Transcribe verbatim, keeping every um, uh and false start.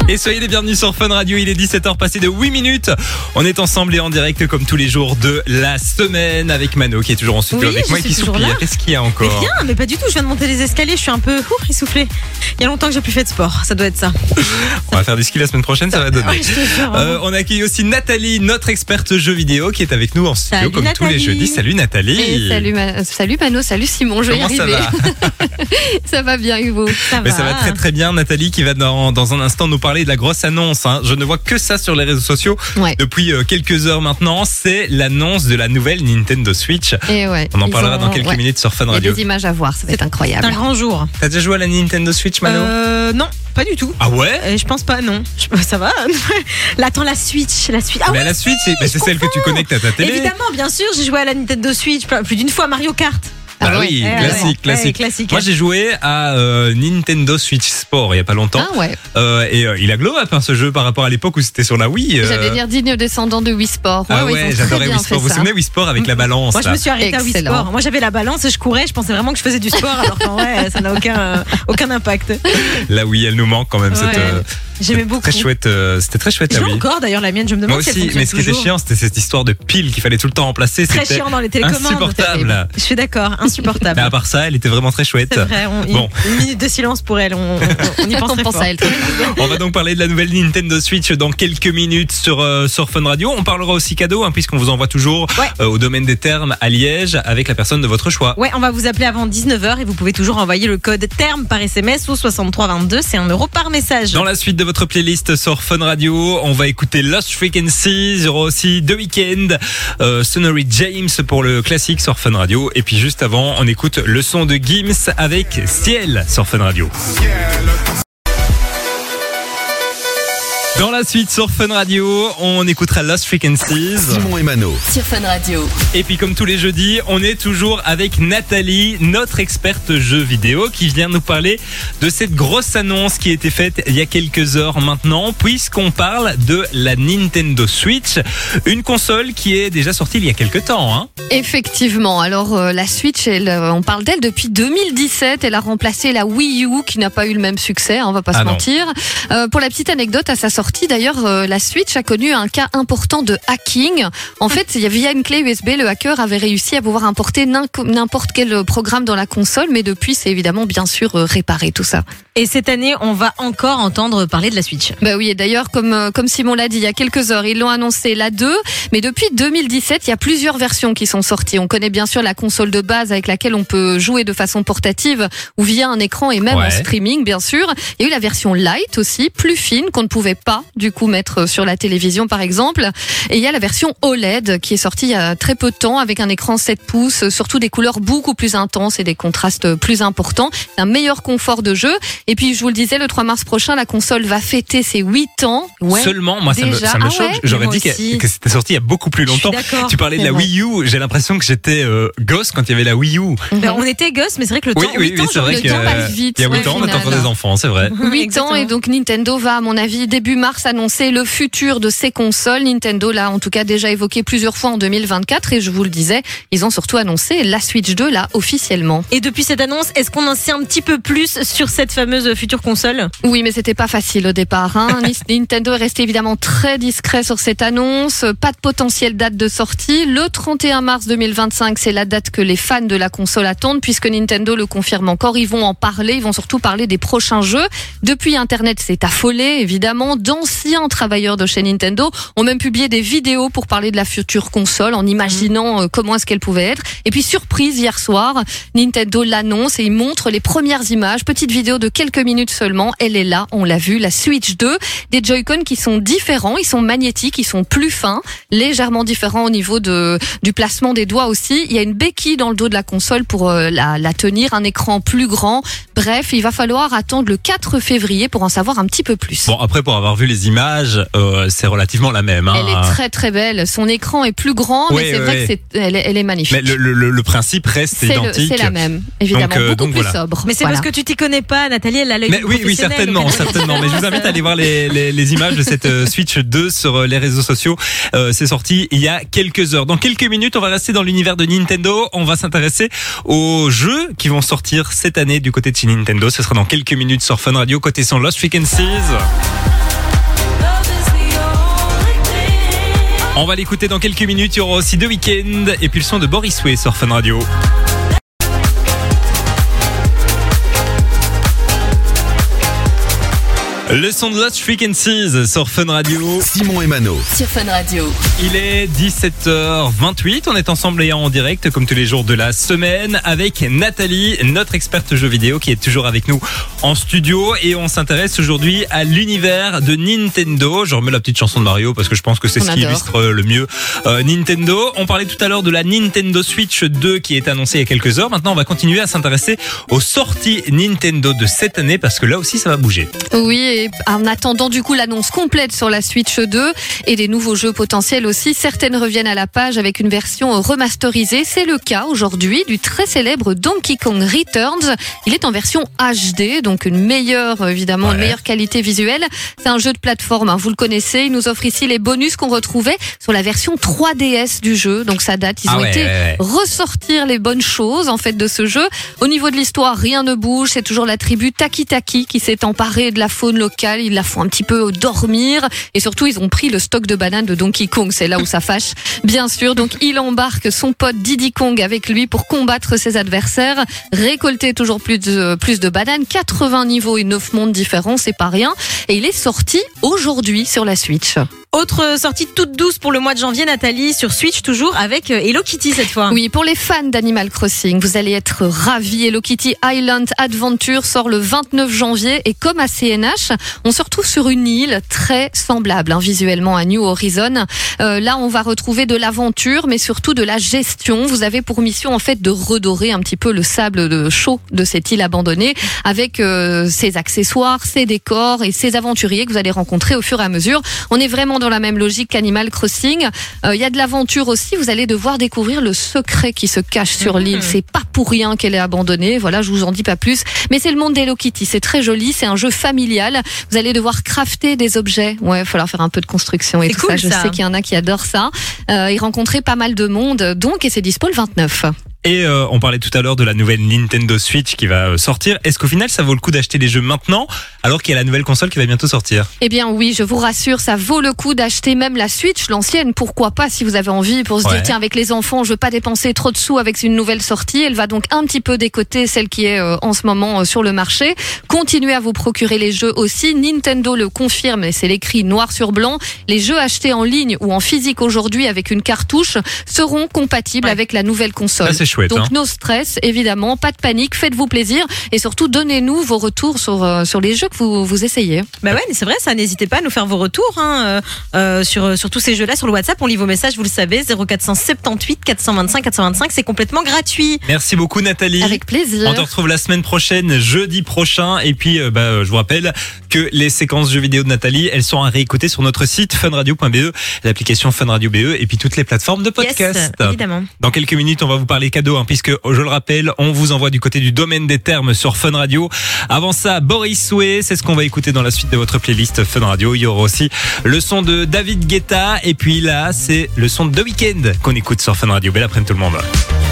Et soyez les bienvenus sur Fun Radio, il est dix-sept heures passées de huit minutes. On est ensemble et en direct comme tous les jours de la semaine avec Mano qui est toujours en studio Oui, avec je moi et suis qui toujours soupire. là. Qu'est-ce qu'il y a encore? Mais rien, mais pas du tout, je viens de monter les escaliers, je suis un peu ouf, essoufflée. Il y a longtemps que j'ai plus fait de sport, ça doit être ça. On va faire du ski la semaine prochaine, ça va donner. Ouais, je te jure, Euh, on accueille aussi Nathalie, notre experte jeux vidéo qui est avec nous en studio Salut, comme tous les Nathalie. jeudis. Salut Nathalie. Et salut, Ma- salut Mano, salut Simon, je vais Comment y ça arriver. va? Ça va bien Hugo. ça Mais va. ça va très très bien Nathalie qui va dans, dans un instant nous parler de la grosse annonce. Hein. Je ne vois que ça sur les réseaux sociaux Ouais. depuis euh, quelques heures maintenant. C'est l'annonce de la nouvelle Nintendo Switch. Et ouais. On en ils parlera ont- dans quelques ouais. minutes sur Fun Il y a Radio. des images à voir, ça va être C'est incroyable. un grand jour. T'as déjà joué à la Nintendo Switch Mano? Euh, non, pas du tout. Ah ouais? Euh, je pense pas, non. Je- ça va. Là, attends, la Switch, la Switch. Ah Mais oui, la Switch, c'est bah, c'est je celle que tu connectes à ta télé. évidemment, bien sûr, j'ai joué à la Nintendo Switch plus d'une fois, Mario Kart. Bah Ah ouais. oui, Ouais, classique, ouais, classique. ouais, classique. Moi j'ai joué à euh, Nintendo Switch Sport il y a pas longtemps. Ah ouais. Euh, et euh, il a glow up hein, ce jeu par rapport à l'époque où c'était sur la Wii. euh. J'allais dire digne descendant de Wii Sport. Ah ouais, ouais, ils ont très j'adorais bien Wii Sport. fait Vous vous ça. souvenez Wii Sport avec la balance Moi, je là me suis arrêtée à Wii Excellent. Sport. Moi, j'avais la balance et je courais. Je pensais vraiment que je faisais du sport, alors qu'en vrai, ça n'a aucun, euh, aucun impact. La Wii, elle nous manque quand même. Ouais. Cette, euh, J'aimais cette beaucoup. Très chouette. euh, c'était très chouette Je la l'ai Wii. encore d'ailleurs, la mienne. Je me demande Moi si elle aussi, fonctionne mais ce qui était toujours. chiant, c'était cette histoire de pile qu'il fallait tout le temps remplacer. Très C'était chiant dans les télécommandes. insupportable. Je suis d'accord, insupportable. Mais à part ça, elle était vraiment très chouette. C'est vrai, on- Bon. une, une minute de silence pour elle, on, on, on y pense On très pense fort. à elle. On va donc parler de la nouvelle Nintendo Switch dans quelques minutes sur, euh, sur Fun Radio. On parlera aussi cadeau, hein, puisqu'on vous envoie toujours Ouais. euh, au domaine des termes à Liège avec la personne de votre choix. Ouais, on va vous appeler avant dix-neuf heures et vous pouvez toujours envoyer le code terme par S M S au soixante-trois vingt-deux, c'est un euro par message. Dans la suite de votre playlist sur Fun Radio, on va écouter Lost Frequencies, il y aura aussi The Weeknd, euh, Sonny James pour le classique sur Fun Radio. Et puis juste avant, on écoute le son de Gims avec Ciel sur Fun Radio. Dans la suite sur Fun Radio, on écoutera Lost Frequencies. Simon et Mano. Sur Fun Radio. Et puis comme tous les jeudis, on est toujours avec Nathalie, notre experte jeux vidéo, qui vient nous parler de cette grosse annonce qui a été faite il y a quelques heures maintenant, puisqu'on parle de la Nintendo Switch, une console qui est déjà sortie il y a quelques temps. Hein. Effectivement. Alors euh, la Switch, elle, euh, on parle d'elle depuis deux mille dix-sept. Elle a remplacé la Wii U qui n'a pas eu le même succès, hein, on va pas Ah se non. mentir. Euh, pour la petite anecdote, à sa sortie d'ailleurs, euh, la Switch a connu un cas important de hacking. En fait, il y a- via une clé U S B, le hacker avait réussi à pouvoir importer n'inco- n'importe quel programme dans la console, mais depuis, c'est évidemment bien sûr euh, réparé tout ça. Et cette année, on va encore entendre parler de la Switch. Bah oui, et d'ailleurs, comme, euh, comme Simon l'a dit il y a quelques heures, ils l'ont annoncé la deux, mais depuis deux mille dix-sept, il y a plusieurs versions qui sont sorties. On connaît bien sûr la console de base avec laquelle on peut jouer de façon portative ou via un écran et même Ouais. en streaming, bien sûr. Il y a eu la version light aussi, plus fine, qu'on ne pouvait pas du coup mettre sur la télévision par exemple. Et il y a la version O L E D qui est sortie il y a très peu de temps avec un écran sept pouces, surtout des couleurs beaucoup plus intenses et des contrastes plus importants, un meilleur confort de jeu. Et puis je vous le disais, le trois mars prochain, la console va fêter ses huit ans. Ouais. Seulement, moi ça me, déjà. ça me Ah choque, ouais, j'aurais moi dit que, aussi. que c'était sorti il y a beaucoup plus Je suis longtemps. d'accord. Tu parlais de C'est la vrai. Wii U, j'ai l'impression que j'étais euh, gosse quand il y avait la Wii U. Ben, on était gosses, mais c'est vrai que le Oui, temps, oui, huit oui, ans, c'est vrai le que temps passe vite, il y a huit ouais, ans, on est au encore final. des enfants, c'est vrai. huit Exactement. ans et donc Nintendo va à mon avis début mars annoncer le futur de ses consoles. Nintendo l'a en tout cas déjà évoqué plusieurs fois en deux mille vingt-quatre et je vous le disais, ils ont surtout annoncé la Switch deux là officiellement. Et depuis cette annonce, est-ce qu'on en sait un petit peu plus sur cette fameuse future console? Oui, mais c'était pas facile au départ. Hein. Nintendo est resté évidemment très discret sur cette annonce. Pas de potentielle date de sortie. Le trente et un mars deux mille vingt-cinq, c'est la date que les fans de la console attendent puisque Nintendo le confirme encore. Ils vont en parler. Ils vont surtout parler des prochains jeux. Depuis Internet, c'est affolé évidemment. D'anciens travailleurs de chez Nintendo ont même publié des vidéos pour parler de la future console en imaginant euh, comment est-ce qu'elle pouvait être. Et puis surprise hier soir, Nintendo l'annonce et il montre les premières images. Petite vidéo de quelques minutes seulement. Elle est là, on l'a vu, la Switch deux. Des Joy-Con qui sont différents, ils sont magnétiques, ils sont plus fins, légèrement différents au niveau de du placement des doigts aussi. Il y a une béquille dans le dos de la console pour euh, la, la tenir, un écran plus grand. Bref, il va falloir attendre le quatre février pour en savoir un petit peu plus. Bon, après, pour avoir vu les images, euh, c'est relativement la même. Hein. Elle est très très belle. Son écran est plus grand, Oui, mais c'est oui, vrai oui. que c'est, elle, est, elle est magnifique. Mais le, le, le principe reste c'est, le- identique. c'est la même, évidemment, Donc, euh, beaucoup donc plus voilà. sobre. Mais c'est Voilà. parce que tu t'y connais pas, Nathalie, elle a l'œil Mais du oui, oui, professionnel, certainement, donc- certainement. Mais je vous invite à aller voir les, les, les images de cette euh, Switch deux sur euh, les réseaux sociaux. Euh, c'est sorti il y a quelques heures. Dans quelques minutes, on va rester dans l'univers de Nintendo. On va s'intéresser aux jeux qui vont sortir cette année du côté de chez Nintendo. Ce sera dans quelques minutes sur Fun Radio, côté son Lost Frequencies. On va l'écouter dans quelques minutes. Il y aura aussi The Weeknd et puis le son de Boris Way sur Fun Radio. Le son de Lost Frequencies sur Fun Radio. Simon et Mano sur Fun Radio. Il est dix-sept heures vingt-huit. On est ensemble et en direct comme tous les jours de la semaine avec Nathalie, notre experte jeux vidéo qui est toujours avec nous en studio. Et on s'intéresse aujourd'hui à l'univers de Nintendo. Je remets la petite chanson de Mario parce que je pense que c'est on ce qui adore. illustre le mieux euh, Nintendo. On parlait tout à l'heure de la Nintendo Switch deux qui est annoncée il y a quelques heures. Maintenant, on va continuer à s'intéresser aux sorties Nintendo de cette année parce que là aussi, ça va bouger. Oui, et en attendant du coup l'annonce complète sur la Switch deux et des nouveaux jeux potentiels aussi, certaines reviennent à la page avec une version remasterisée. C'est le cas aujourd'hui du très célèbre Donkey Kong Returns. Il est en version H D, donc une meilleure, évidemment, Ouais. une meilleure qualité visuelle. C'est un jeu de plateforme, hein, vous le connaissez. Il nous offre ici les bonus qu'on retrouvait sur la version trois D S du jeu. Donc ça date, ils Ah ont ouais, été ouais, ouais. ressortir les bonnes choses en fait de ce jeu. Au niveau de l'histoire, rien ne bouge. C'est toujours la tribu Taki Taki qui s'est emparée de la faune locale. Ils la font un petit peu dormir et surtout ils ont pris le stock de bananes de Donkey Kong. C'est là où ça fâche, bien sûr. Donc il embarque son pote Diddy Kong avec lui pour combattre ses adversaires, récolter toujours plus de plus de bananes. quatre-vingts niveaux et neuf mondes différents, c'est pas rien. Et il est sorti aujourd'hui sur la Switch. Autre sortie toute douce pour le mois de janvier, Nathalie, sur Switch toujours avec euh, Hello Kitty cette fois. Oui, pour les fans d'Animal Crossing, vous allez être ravis. Hello Kitty Island Adventure sort le vingt-neuf janvier et comme à C N H, on se retrouve sur une île très semblable hein, visuellement à New Horizon. Euh, là, on va retrouver de l'aventure, mais surtout de la gestion. Vous avez pour mission en fait de redorer un petit peu le sable de chaud de cette île abandonnée avec euh, ses accessoires, ses décors et ses aventuriers que vous allez rencontrer au fur et à mesure. On est vraiment dans la même logique qu'Animal Crossing. Il euh, y a de l'aventure aussi. Vous allez devoir découvrir le secret qui se cache sur l'île. C'est pas pour rien qu'elle est abandonnée. Voilà, je vous en dis pas plus. Mais c'est le monde d'Hello Kitty. C'est très joli. C'est un jeu familial. Vous allez devoir crafter des objets. Ouais, il va falloir faire un peu de construction et C'est tout cool, ça. Je ça. sais qu'il y en a qui adorent ça. Euh, et rencontrer pas mal de monde. Donc, et c'est dispo le vingt-neuf. Et euh, on parlait tout à l'heure de la nouvelle Nintendo Switch qui va euh, sortir. Est-ce qu'au final, ça vaut le coup d'acheter les jeux maintenant alors qu'il y a la nouvelle console qui va bientôt sortir? Eh bien oui, je vous rassure, ça vaut le coup d'acheter même la Switch, l'ancienne, pourquoi pas si vous avez envie pour se Ouais. dire tiens avec les enfants je veux pas dépenser trop de sous avec une nouvelle sortie, elle va donc un petit peu décoter celle qui est euh, en ce moment euh, sur le marché. Continuez à vous procurer les jeux aussi, Nintendo le confirme et c'est l'écrit noir sur blanc, les jeux achetés en ligne ou en physique aujourd'hui avec une cartouche seront compatibles Ouais. avec la nouvelle console. Ça, c'est chouette. Donc hein. no stress, évidemment, pas de panique, faites-vous plaisir et surtout donnez-nous vos retours sur, euh, sur les jeux que vous, vous essayez. Bah ouais, c'est vrai, ça. N'hésitez pas à nous faire vos retours hein, euh, euh, sur, sur tous ces jeux-là sur le WhatsApp. On lit vos messages, vous le savez, zéro quatre cent soixante-dix-huit quatre cent vingt-cinq quatre cent vingt-cinq, c'est complètement gratuit. Merci beaucoup Nathalie. Avec plaisir. On te retrouve la semaine prochaine, jeudi prochain. Et puis, euh, bah, je vous rappelle que les séquences jeux vidéo de Nathalie, elles sont à réécouter sur notre site funradio point b e, l'application Fun Radio B E et puis toutes les plateformes de podcast. Yes, évidemment. Dans quelques minutes, on va vous parler cadeaux, hein, puisque, je le rappelle, on vous envoie du côté du domaine des termes sur Fun Radio. Avant ça, Boris Way, c'est ce qu'on va écouter dans la suite de votre playlist Fun Radio. Il y aura aussi le son de David Guetta. Et puis là, c'est le son de The Weeknd qu'on écoute sur Fun Radio. Belle après-midi tout le monde.